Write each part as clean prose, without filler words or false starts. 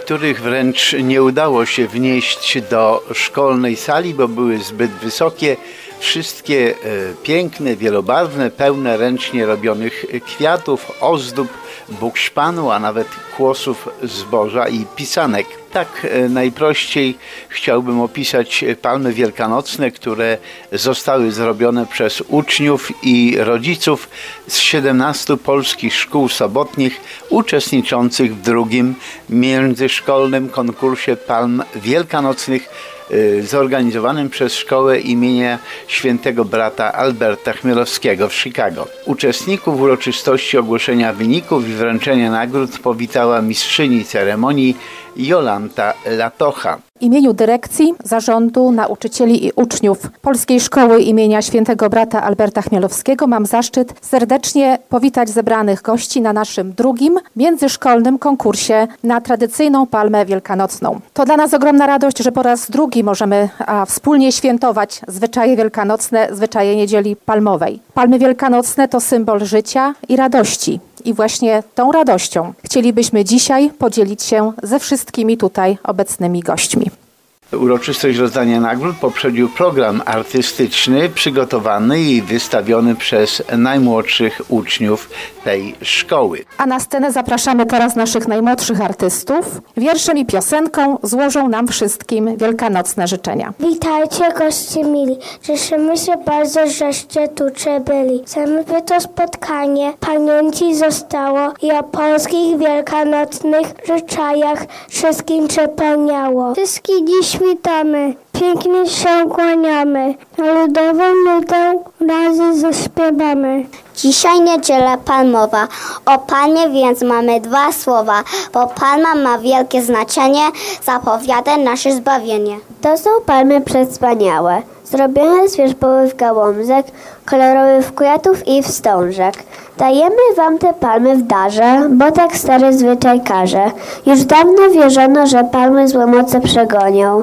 Niektórych wręcz nie udało się wnieść do szkolnej sali, bo były zbyt wysokie. Wszystkie piękne, wielobarwne, pełne ręcznie robionych kwiatów, ozdób, bukszpanu, a nawet kłosów zboża i pisanek. Tak najprościej chciałbym opisać palmy wielkanocne, które zostały zrobione przez uczniów i rodziców z 17 polskich szkół sobotnich uczestniczących w drugim międzyszkolnym konkursie palm wielkanocnych zorganizowanym przez szkołę imienia świętego brata Alberta Chmielowskiego w Chicago. Uczestników uroczystości ogłoszenia wyników i wręczenia nagród powitała mistrzyni ceremonii Jolanta Latocha. W imieniu dyrekcji, zarządu, nauczycieli i uczniów Polskiej Szkoły imienia świętego brata Alberta Chmielowskiego mam zaszczyt serdecznie powitać zebranych gości na naszym drugim międzyszkolnym konkursie na tradycyjną palmę wielkanocną. To dla nas ogromna radość, że po raz drugi możemy wspólnie świętować zwyczaje wielkanocne, zwyczaje Niedzieli Palmowej. Palmy wielkanocne to symbol życia i radości. I właśnie tą radością chcielibyśmy dzisiaj podzielić się ze wszystkimi tutaj obecnymi gośćmi. Uroczystość rozdania nagród poprzedził program artystyczny przygotowany i wystawiony przez najmłodszych uczniów tej szkoły. A na scenę zapraszamy teraz naszych najmłodszych artystów. Wierszem i piosenką złożą nam wszystkim wielkanocne życzenia. Witajcie goście mili, cieszymy się bardzo, żeście tu byli. Chcemy, by to spotkanie pamięci zostało i o polskich wielkanocnych życzeniach wszystkim przypomniało. Wszystkich dziś witamy, pięknie się kłaniamy, na ludową nutę razy zaśpiewamy. Dzisiaj Niedziela Palmowa, o palmie więc mamy dwa słowa, bo palma ma wielkie znaczenie, zapowiada nasze zbawienie. To są palmy przewspaniałe, zrobione z wierzbowych gałązek, kolorowych kwiatów i wstążek. Dajemy wam te palmy w darze, bo tak stary zwyczaj każe. Już dawno wierzono, że palmy złe moce przegonią.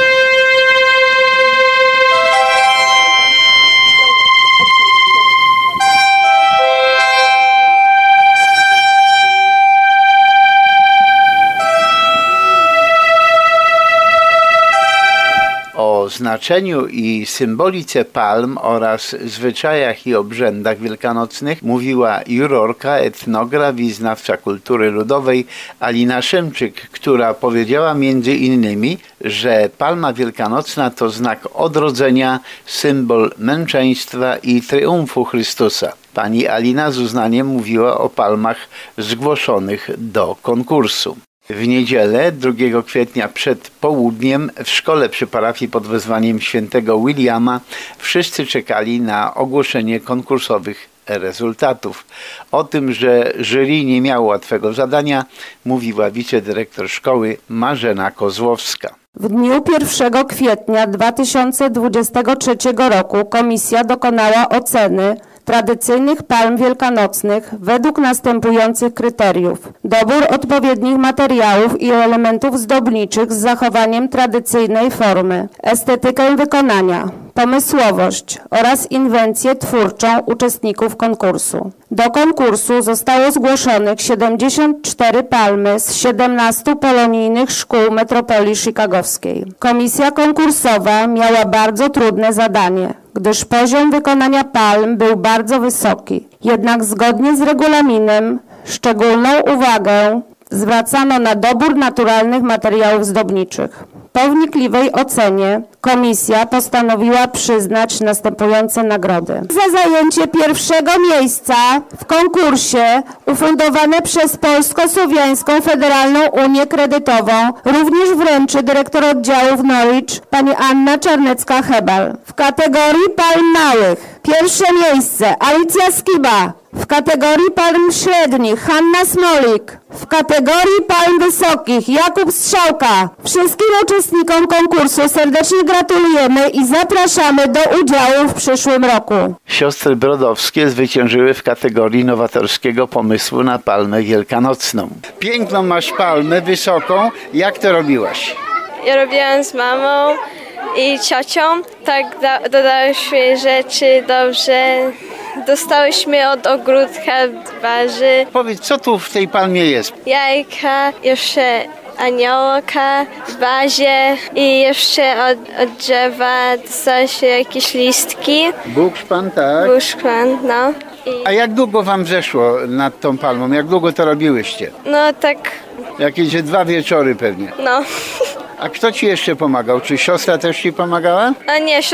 O znaczeniu i symbolice palm oraz zwyczajach i obrzędach wielkanocnych mówiła jurorka, etnograf i znawca kultury ludowej Alina Szymczyk, która powiedziała między innymi, że palma wielkanocna to znak odrodzenia, symbol męczeństwa i triumfu Chrystusa. Pani Alina z uznaniem mówiła o palmach zgłoszonych do konkursu. W niedzielę 2 kwietnia przed południem w szkole przy parafii pod wezwaniem świętego Williama wszyscy czekali na ogłoszenie konkursowych rezultatów. O tym, że jury nie miało łatwego zadania, mówiła wicedyrektor szkoły Marzena Kozłowska. W dniu 1 kwietnia 2023 roku komisja dokonała oceny tradycyjnych palm wielkanocnych według następujących kryteriów. Dobór odpowiednich materiałów i elementów zdobniczych z zachowaniem tradycyjnej formy, estetykę wykonania, pomysłowość oraz inwencję twórczą uczestników konkursu. Do konkursu zostało zgłoszonych 74 palmy z 17 polonijnych szkół metropolii chicagowskiej. Komisja konkursowa miała bardzo trudne zadanie, gdyż poziom wykonania palm był bardzo wysoki. Jednak zgodnie z regulaminem szczególną uwagę zwracano na dobór naturalnych materiałów zdobniczych. Po wnikliwej ocenie komisja postanowiła przyznać następujące nagrody. Za zajęcie pierwszego miejsca w konkursie ufundowane przez Polsko-Słowiańską Federalną Unię Kredytową również wręczy dyrektor oddziału w Norwich pani Anna Czarnecka-Hebal. W kategorii palm małych pierwsze miejsce Alicja Skiba. W kategorii palm średnich Hanna Smolik. W kategorii palm wysokich Jakub Strzałka. Wszystkim uczestnikom konkursu serdecznie gratulujemy i zapraszamy do udziału w przyszłym roku. Siostry Brodowskie zwyciężyły w kategorii nowatorskiego pomysłu na palmę wielkanocną. Piękną masz palmę, wysoką. Jak to robiłaś? Ja robiłam z mamą i ciocią. Tak dodałyśmy rzeczy dobrze. Dostałyśmy od ogródka warzyw. Powiedz, co tu w tej palmie jest? Jajka, jeszcze aniołka w bazie i jeszcze od drzewa dostały się jakieś listki. Bukszpan, tak. Buszkwan, no. A jak długo wam zeszło nad tą palmą? Jak długo to robiłyście? No tak, Jakieś 2 wieczory pewnie. no. A kto ci jeszcze pomagał? Czy siostra też ci pomagała? A nie,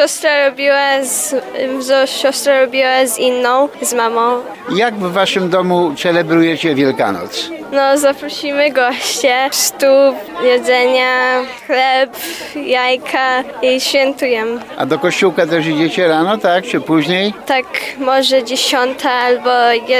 siostra robiła z inną, z mamą. Jak w waszym domu celebrujecie Wielkanoc? No, zaprosimy goście, stół, jedzenia, chleb, jajka i świętujemy. A do kościółka też idziecie rano, tak? Czy później? Tak może 10 albo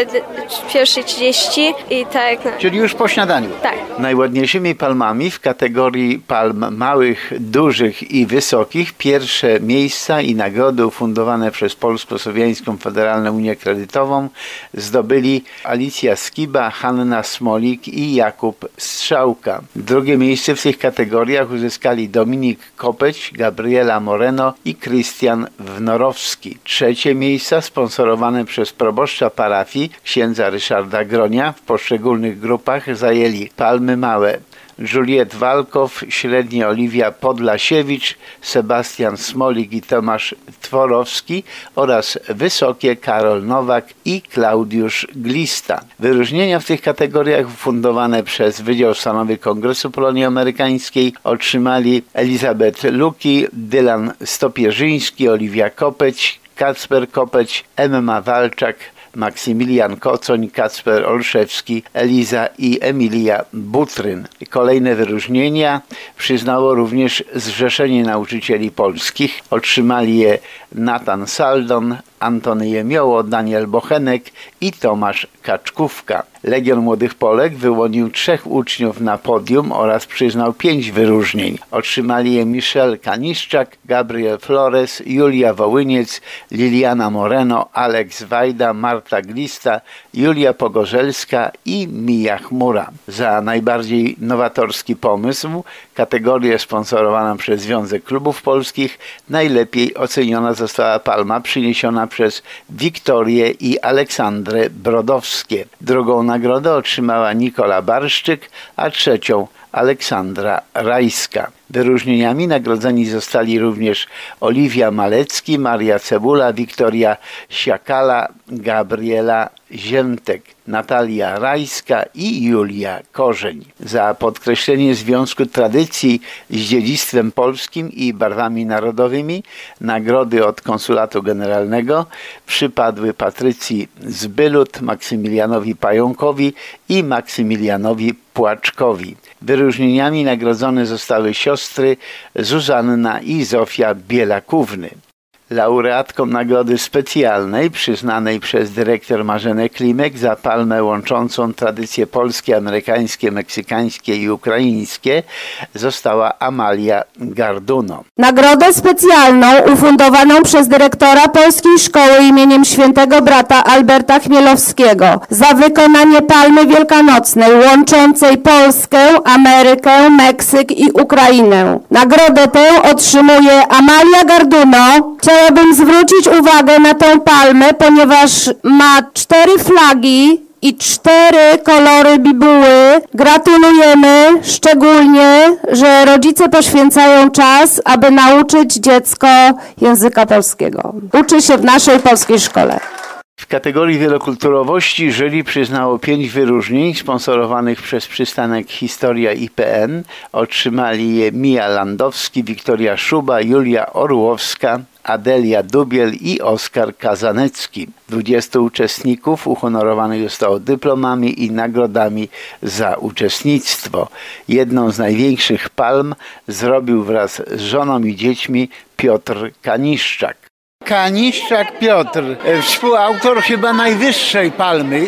1:30 i tak, no. Czyli już po śniadaniu? Tak. Najładniejszymi palmami w kategorii palm małych, dużych i wysokich pierwsze miejsca i nagrody ufundowane przez Polsko-Słowiańską Federalną Unię Kredytową zdobyli Alicja Skiba, Hanna Smolik i Jakub Strzałka. Drugie miejsce w tych kategoriach uzyskali Dominik Kopeć, Gabriela Moreno i Krystian Wnorowski. Trzecie miejsca sponsorowane przez proboszcza parafii księdza Ryszarda Gronia w poszczególnych grupach zajęli palmy małe Juliet Walkow, średnie Oliwia Podlasiewicz, Sebastian Smolik i Tomasz Tworowski oraz wysokie Karol Nowak i Klaudiusz Glista. Wyróżnienia w tych kategoriach ufundowane przez Wydział Stanowy Kongresu Polonii Amerykańskiej otrzymali Elizabeth Luki, Dylan Stopierzyński, Oliwia Kopeć, Kacper Kopeć, Emma Walczak, Maksymilian Kocoń, Kacper Olszewski, Eliza i Emilia Butryn. Kolejne wyróżnienia przyznało również Zrzeszenie Nauczycieli Polskich. Otrzymali je Natan Saldon, Antony Jemioło, Daniel Bochenek i Tomasz Kaczkówka. Legion Młodych Polek wyłonił 3 uczniów na podium oraz przyznał 5 wyróżnień. Otrzymali je Michelle Kaniszczak, Gabriel Flores, Julia Wołyniec, Liliana Moreno, Alex Wajda, Marta Glista, Julia Pogorzelska i Mija Chmura. Za najbardziej nowatorski pomysł, kategorię sponsorowaną przez Związek Klubów Polskich, najlepiej oceniona została palma przyniesiona przez Wiktorię i Aleksandrę Brodowskie. Drugą nagrodę otrzymała Nikola Barszczyk, a trzecią Aleksandra Rajska. Wyróżnieniami nagrodzeni zostali również Oliwia Malecki, Maria Cebula, Wiktoria Siakala, Gabriela Ziętek, Natalia Rajska i Julia Korzeń. Za podkreślenie związku tradycji z dziedzictwem polskim i barwami narodowymi nagrody od Konsulatu Generalnego przypadły Patrycji Zbylut, Maksymilianowi Pająkowi i Maksymilianowi Płaczkowi. Wyróżnieniami nagrodzone zostały siostry Zuzanna i Zofia Bielakówny. Laureatką nagrody specjalnej przyznanej przez dyrektor Marzenę Klimek za palmę łączącą tradycje polskie, amerykańskie, meksykańskie i ukraińskie została Amalia Garduno. Nagrodę specjalną ufundowaną przez dyrektora Polskiej Szkoły imieniem Świętego Brata Alberta Chmielowskiego za wykonanie palmy wielkanocnej łączącej Polskę, Amerykę, Meksyk i Ukrainę. Nagrodę tę otrzymuje Amalia Garduno. Chciałabym zwrócić uwagę na tę palmę, ponieważ ma 4 flagi i 4 kolory bibuły. Gratulujemy szczególnie, że rodzice poświęcają czas, aby nauczyć dziecko języka polskiego. Uczy się w naszej polskiej szkole. W kategorii wielokulturowości jury przyznało 5 wyróżnień sponsorowanych przez przystanek Historia IPN. Otrzymali je Mija Landowski, Wiktoria Szuba, Julia Orłowska, Adelia Dubiel i Oskar Kazanecki. 20 uczestników uhonorowanych zostało dyplomami i nagrodami za uczestnictwo. Jedną z największych palm zrobił wraz z żoną i dziećmi Piotr Kaniszczak. Kaniszczak Piotr, współautor chyba najwyższej palmy.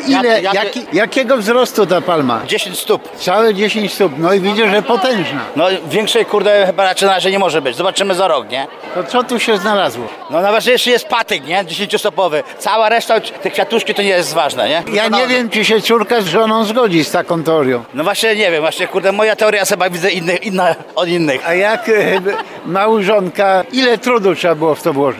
Jakiego wzrostu ta palma? 10 stóp. Całe 10 stóp. No i widzę, że potężna. No większej kurde chyba raczej na razie nie może być. Zobaczymy za rok, nie? To co tu się znalazło? No najważniejszy jest patyk, nie? 10-stopowy. Cała reszta, te kwiatuszki to nie jest ważne, nie? Ja nie wiem, czy się córka z żoną zgodzi z taką teorią. No właśnie nie wiem, właśnie kurde moja teoria chyba widzę inna od innych. A jak małżonka, ile trudu trzeba było w to włożyć? Dużo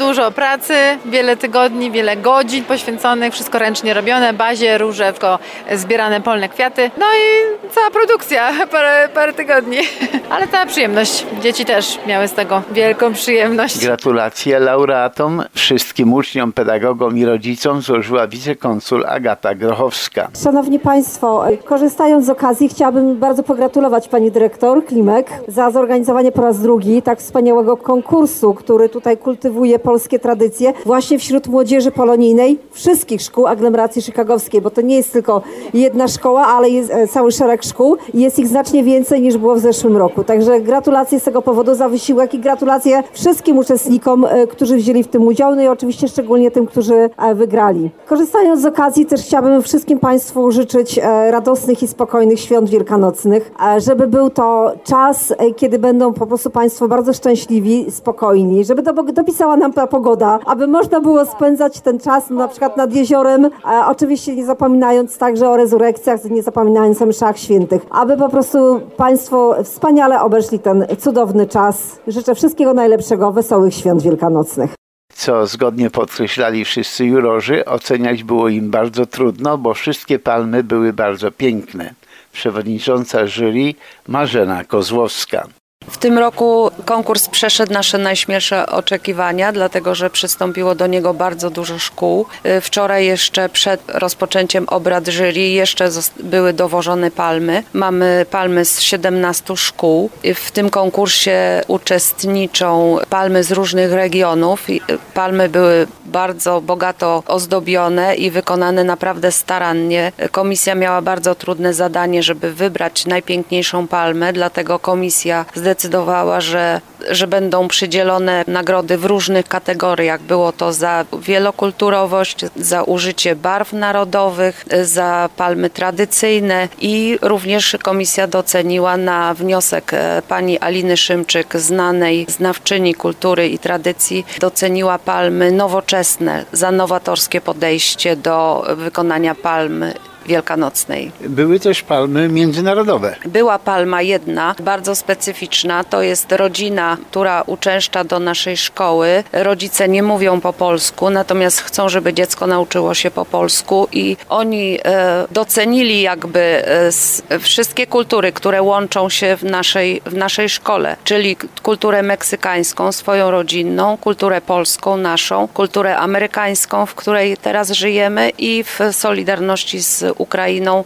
Dużo pracy, wiele tygodni, wiele godzin poświęconych, wszystko ręcznie robione, bazie, róże, tylko zbierane polne kwiaty. No i cała produkcja, parę tygodni. Ale cała przyjemność. Dzieci też miały z tego wielką przyjemność. Gratulacje laureatom, wszystkim uczniom, pedagogom i rodzicom złożyła wicekonsul Agata Grochowska. Szanowni Państwo, korzystając z okazji chciałabym bardzo pogratulować Pani Dyrektor Klimek za zorganizowanie po raz drugi tak wspaniałego konkursu, który tutaj kultywuje polskie tradycje właśnie wśród młodzieży polonijnej wszystkich szkół aglomeracji chicagowskiej, bo to nie jest tylko jedna szkoła, ale jest cały szereg szkół i jest ich znacznie więcej niż było w zeszłym roku. Także gratulacje z tego powodu za wysiłek i gratulacje wszystkim uczestnikom, którzy wzięli w tym udział, no i oczywiście szczególnie tym, którzy wygrali. Korzystając z okazji też chciałabym wszystkim Państwu życzyć radosnych i spokojnych świąt wielkanocnych, żeby był to czas, kiedy będą po prostu Państwo bardzo szczęśliwi, spokojni, żeby dopisała nam ta pogoda, aby można było spędzać ten czas na przykład nad jeziorem, oczywiście nie zapominając także o rezurekcjach, nie zapominając o mszach świętych, aby po prostu Państwo wspaniale obeszli ten cudowny czas. Życzę wszystkiego najlepszego, wesołych świąt wielkanocnych. Co zgodnie podkreślali wszyscy jurorzy, oceniać było im bardzo trudno, bo wszystkie palmy były bardzo piękne. Przewodnicząca jury Marzena Kozłowska. W tym roku konkurs przeszedł nasze najśmielsze oczekiwania, dlatego że przystąpiło do niego bardzo dużo szkół. Wczoraj jeszcze przed rozpoczęciem obrad jury jeszcze były dowożone palmy. Mamy palmy z 17 szkół. W tym konkursie uczestniczą palmy z różnych regionów. Palmy były bardzo bogato ozdobione i wykonane naprawdę starannie. Komisja miała bardzo trudne zadanie, żeby wybrać najpiękniejszą palmę, dlatego komisja zdecydowała, że będą przydzielone nagrody w różnych kategoriach. Było to za wielokulturowość, za użycie barw narodowych, za palmy tradycyjne i również komisja doceniła na wniosek pani Aliny Szymczyk, znanej znawczyni kultury i tradycji, doceniła palmy nowoczesne za nowatorskie podejście do wykonania palmy wielkanocnej. Były też palmy międzynarodowe. Była palma jedna, bardzo specyficzna. To jest rodzina, która uczęszcza do naszej szkoły. Rodzice nie mówią po polsku, natomiast chcą, żeby dziecko nauczyło się po polsku i oni docenili jakby wszystkie kultury, które łączą się w naszej szkole, czyli kulturę meksykańską, swoją rodzinną, kulturę polską, naszą, kulturę amerykańską, w której teraz żyjemy i w solidarności z Ukrainą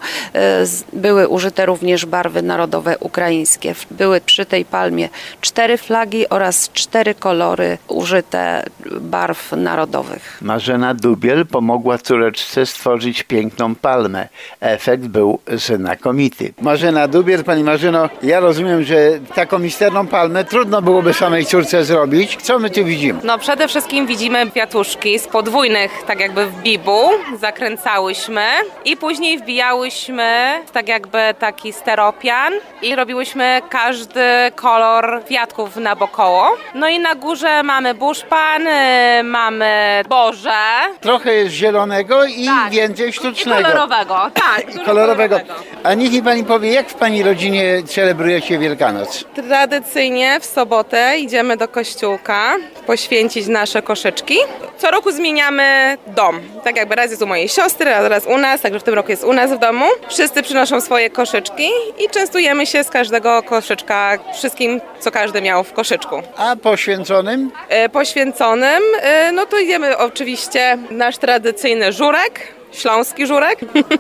były użyte również barwy narodowe ukraińskie. Były przy tej palmie 4 flagi oraz 4 kolory użyte barw narodowych. Marzena Dubiel pomogła córeczce stworzyć piękną palmę. Efekt był znakomity. Marzena Dubiel, pani Marzeno, ja rozumiem, że taką misterną palmę trudno byłoby samej córce zrobić. Co my tu widzimy? No przede wszystkim widzimy kwiatuszki z podwójnych, tak jakby w bibu, zakręcałyśmy i później wbijałyśmy tak jakby taki steropian i robiłyśmy każdy kolor kwiatków naokoło. No i na górze mamy buszpan, mamy boże. Trochę jest zielonego i tak, więcej sztucznego. I kolorowego, tak. Kolorowego. A niech mi pani powie, jak w pani rodzinie celebrujecie Wielkanoc? Tradycyjnie w sobotę idziemy do kościółka poświęcić nasze koszyczki. Co roku zmieniamy dom. Tak jakby raz jest u mojej siostry, raz u nas, także w tym roku jest u nas w domu. Wszyscy przynoszą swoje koszyczki i częstujemy się z każdego koszyczka wszystkim, co każdy miał w koszyczku. A poświęconym? Poświęconym, no to jemy oczywiście nasz tradycyjny żurek. Śląski żurek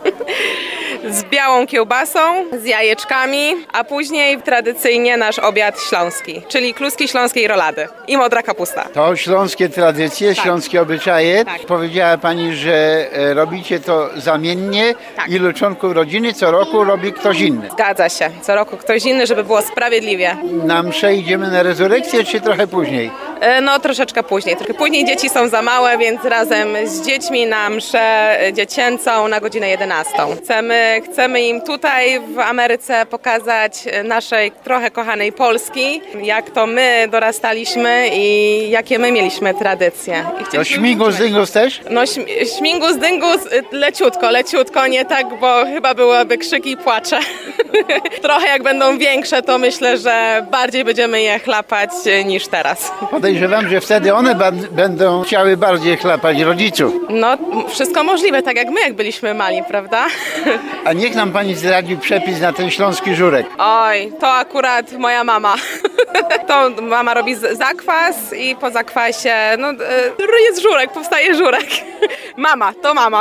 z białą kiełbasą, z jajeczkami, a później tradycyjnie nasz obiad śląski, czyli kluski śląskiej rolady i modra kapusta. To śląskie tradycje, tak. Śląskie obyczaje. Tak. Powiedziała pani, że robicie to zamiennie. Tak. Ilu członków rodziny co roku robi ktoś inny? Zgadza się. Co roku ktoś inny, żeby było sprawiedliwie. Na mszę idziemy na rezurekcję, czy trochę później? No troszeczkę później. Trochę później dzieci są za małe, więc razem z dziećmi na mszę dziecięcą na godzinę 11. Chcemy im tutaj w Ameryce pokazać naszej trochę kochanej Polski, jak to my dorastaliśmy i jakie my mieliśmy tradycje. To śmigus dyngus też? No śmigus dyngus leciutko, nie tak, bo chyba byłyby krzyki i płacze. Trochę jak będą większe, to myślę, że bardziej będziemy je chlapać niż teraz. podejrzewam, że wtedy one będą chciały bardziej chlapać rodziców. No, wszystko możliwe, tak jak my, jak byliśmy mali, prawda? A niech nam pani zdradzi przepis na ten śląski żurek. Oj, to akurat moja mama. To mama robi zakwas i po zakwasie, jest żurek, powstaje żurek. Mama.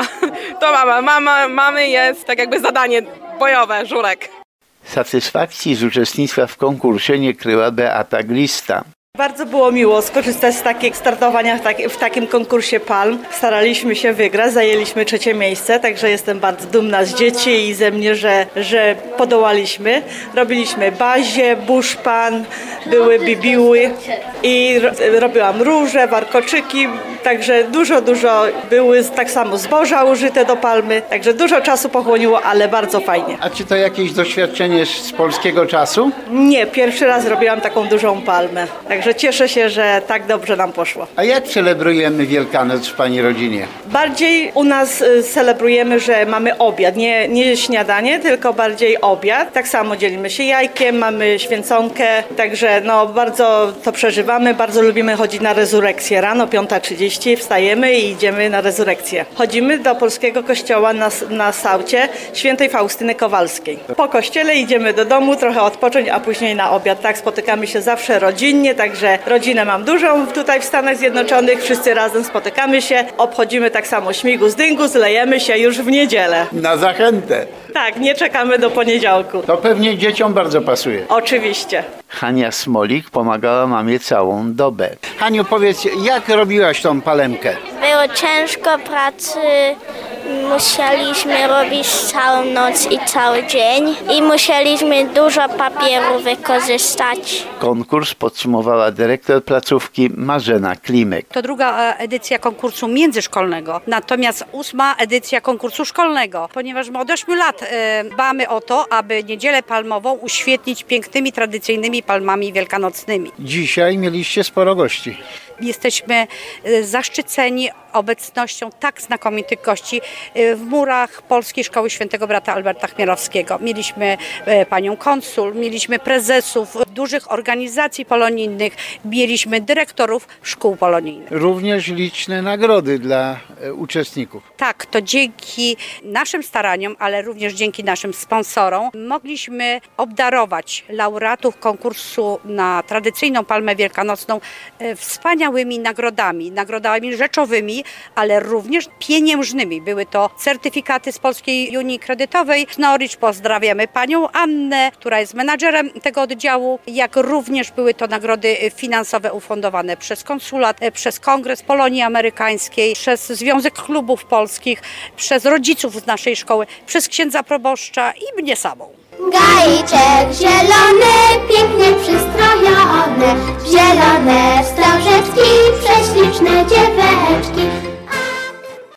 Mamy jest tak jakby zadanie bojowe, żurek. Satysfakcji z uczestnictwa w konkursie nie kryła Beata Glista. Bardzo było miło skorzystać z takich startowania w takim konkursie palm. Staraliśmy się wygrać, zajęliśmy 3. miejsce, także jestem bardzo dumna z dzieci i ze mnie, że podołaliśmy. Robiliśmy bazie, buszpan, były bibiły i robiłam róże, warkoczyki, także dużo były tak samo zboża użyte do palmy, także dużo czasu pochłoniło, ale bardzo fajnie. A czy to jakieś doświadczenie z polskiego czasu? Nie, pierwszy raz robiłam taką dużą palmę. Także cieszę się, że tak dobrze nam poszło. A jak celebrujemy Wielkanoc w pani rodzinie? Bardziej u nas celebrujemy, że mamy obiad, nie śniadanie, tylko bardziej obiad. Tak samo dzielimy się jajkiem, mamy święconkę, także bardzo to przeżywamy, bardzo lubimy chodzić na rezurekcję. Rano 5:30 wstajemy i idziemy na rezurekcję. Chodzimy do polskiego kościoła na Saucie Świętej Faustyny Kowalskiej. Po kościele idziemy do domu, trochę odpocząć, a później na obiad. Tak, spotykamy się zawsze rodzinnie, także rodzinę mam dużą tutaj w Stanach Zjednoczonych, wszyscy razem spotykamy się, obchodzimy tak samo śmigus dyngus, lejemy się już w niedzielę. Na zachętę. Tak, nie czekamy do poniedziałku. To pewnie dzieciom bardzo pasuje. Oczywiście. Hania Smolik pomagała mamie całą dobę. Haniu, powiedz, jak robiłaś tą palemkę? Było ciężko pracy, musieliśmy robić całą noc i cały dzień i musieliśmy dużo papieru wykorzystać. Konkurs podsumowała dyrektor placówki Marzena Klimek. To 2. edycja konkursu międzyszkolnego, natomiast 8. edycja konkursu szkolnego, ponieważ my od 8 lat dbamy o to, aby Niedzielę Palmową uświetnić pięknymi, tradycyjnymi palmami wielkanocnymi. Dzisiaj mieliście sporo gości. Jesteśmy zaszczyceni obecnością tak znakomitych gości w murach Polskiej Szkoły Świętego Brata Alberta Chmielowskiego. Mieliśmy panią konsul, mieliśmy prezesów dużych organizacji polonijnych, mieliśmy dyrektorów szkół polonijnych. Również liczne nagrody dla uczestników. Tak, to dzięki naszym staraniom, ale również dzięki naszym sponsorom mogliśmy obdarować laureatów konkursu na tradycyjną palmę wielkanocną wspaniałymi nagrodami rzeczowymi, ale również pieniężnymi. Były to certyfikaty z Polskiej Unii Kredytowej z Norwich. Pozdrawiamy panią Annę, która jest menadżerem tego oddziału, jak również były to nagrody finansowe ufundowane przez konsulat, przez Kongres Polonii Amerykańskiej, przez Związek Klubów Polskich, przez rodziców z naszej szkoły, przez księdza proboszcza i mnie samą. Gajczek zielony, pięknie przystrojony, zielone